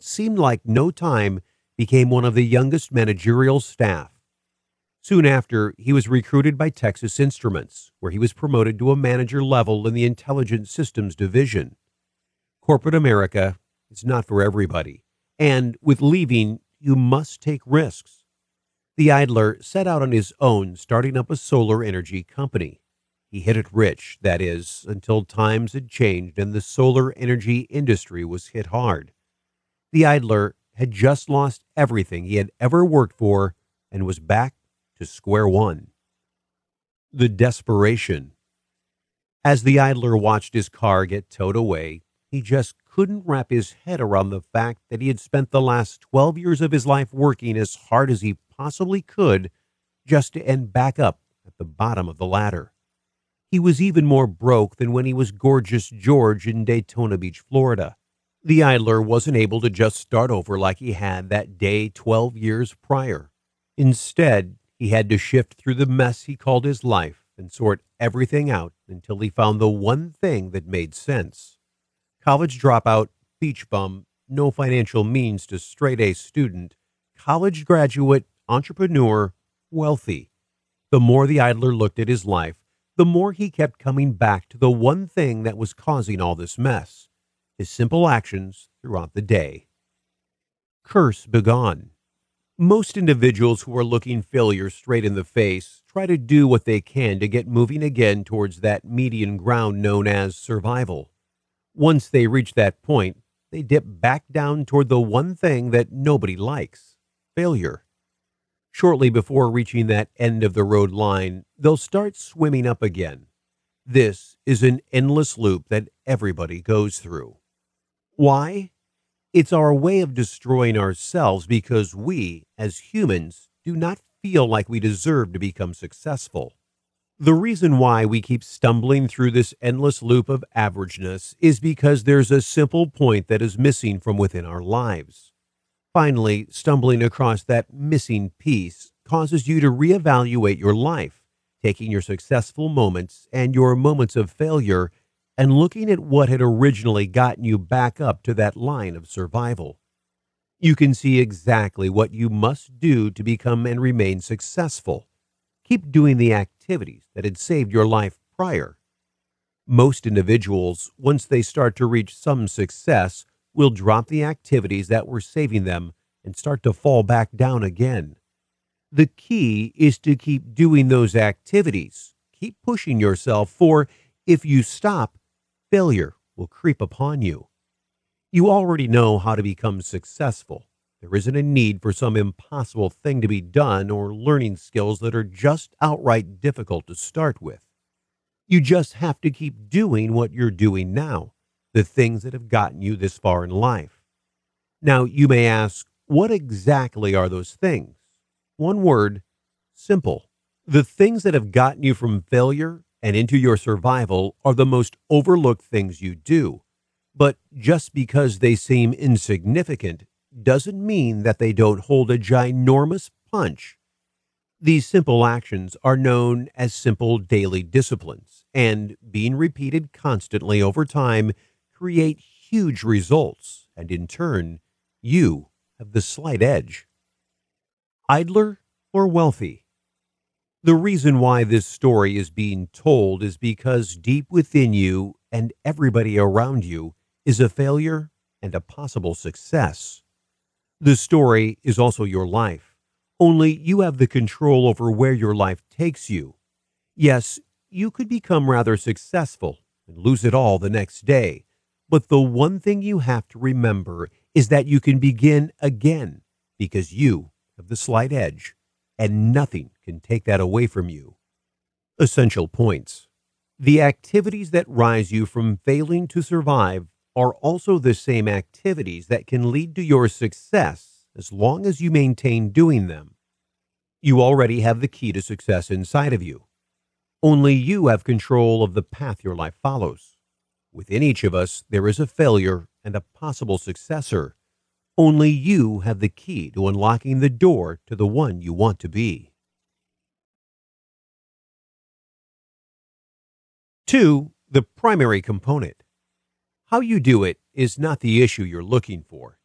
seemed like no time, became one of the youngest managerial staff. Soon after, he was recruited by Texas Instruments, where he was promoted to a manager level in the Intelligent Systems Division. Corporate America is not for everybody, and with leaving, you must take risks. The idler set out on his own, starting up a solar energy company. He hit it rich, that is, until times had changed and the solar energy industry was hit hard. The idler had just lost everything he had ever worked for and was back to square one. The desperation. As the idler watched his car get towed away, he just couldn't wrap his head around the fact that he had spent the last 12 years of his life working as hard as he possibly could just to end back up at the bottom of the ladder. He was even more broke than when he was gorgeous George in Daytona Beach, Florida. The idler wasn't able to just start over like he had that day 12 years prior. Instead, he had to shift through the mess he called his life and sort everything out until he found the one thing that made sense. College dropout, beach bum, no financial means to straight-A student, college graduate, entrepreneur, wealthy. The more the idler looked at his life, the more he kept coming back to the one thing that was causing all this mess: his simple actions throughout the day. Curse begone. Most individuals who are looking failure straight in the face try to do what they can to get moving again towards that median ground known as survival. Once they reach that point, they dip back down toward the one thing that nobody likes: failure. Shortly before reaching that end of the road line, they'll start swimming up again. This is an endless loop that everybody goes through. Why? It's our way of destroying ourselves because we, as humans, do not feel like we deserve to become successful. The reason why we keep stumbling through this endless loop of averageness is because there's a simple point that is missing from within our lives. Finally, stumbling across that missing piece causes you to reevaluate your life, taking your successful moments and your moments of failure and looking at what had originally gotten you back up to that line of survival. You can see exactly what you must do to become and remain successful. Keep doing the activities that had saved your life prior. Most individuals, once they start to reach some success, will drop the activities that were saving them and start to fall back down again. The key is to keep doing those activities. Keep pushing yourself, for if you stop, failure will creep upon you. You already know how to become successful. There isn't a need for some impossible thing to be done or learning skills that are just outright difficult to start with. You just have to keep doing what you're doing now, the things that have gotten you this far in life. Now, you may ask, what exactly are those things? One word: simple. The things that have gotten you from failure and into your survival are the most overlooked things you do. But just because they seem insignificant doesn't mean that they don't hold a ginormous punch. These simple actions are known as simple daily disciplines, and being repeated constantly over time create huge results, and in turn, you have the slight edge. Idler or wealthy? The reason why this story is being told is because deep within you and everybody around you is a failure and a possible success. The story is also your life, only you have the control over where your life takes you. Yes, you could become rather successful and lose it all the next day, but the one thing you have to remember is that you can begin again because you have the slight edge, and nothing can take that away from you. Essential points. The activities that rise you from failing to survive are also the same activities that can lead to your success as long as you maintain doing them. You already have the key to success inside of you. Only you have control of the path your life follows. Within each of us, there is a failure and a possible successor. Only you have the key to unlocking the door to the one you want to be. 2. The primary component. How you do it is not the issue you're looking for.